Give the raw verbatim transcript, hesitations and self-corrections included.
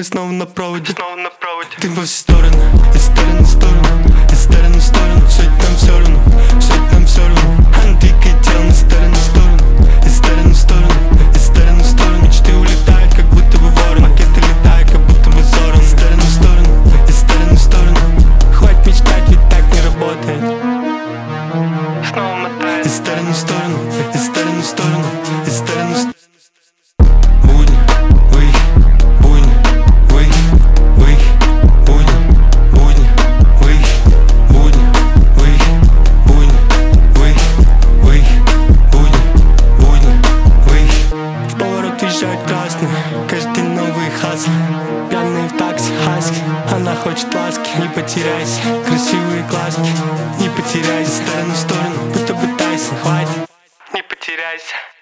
мы снова на проводе. Ты во все стороны, из стороны в сторону, из стороны в сторону. Все это нам все равно, все это нам все равно. Она двигает тело из стороны в сторону, из стороны в сторону, из стороны в сторону. Мечты улетают, как будто бы ворон. Макеты летают, как будто бы зором. Из стороны в сторону, из стороны в сторону. Хватит мечтать, ведь так не работает. Снова мотает. Из стороны в сторону, из стороны в сторону, из стороны в сторону. Будни, вы, будни, вы, вы, будни, будни, вы, будни, вы, будни, вы, вы, будни, будни, вы. В поворот уезжают красные, каждый новый хасл. Пьяные в такси, хаски, она хочет ласки. Не потеряйся, красивые глазки, не потеряйся. Из стороны в сторону, будто бы Тайсон, хватит, не потеряйся.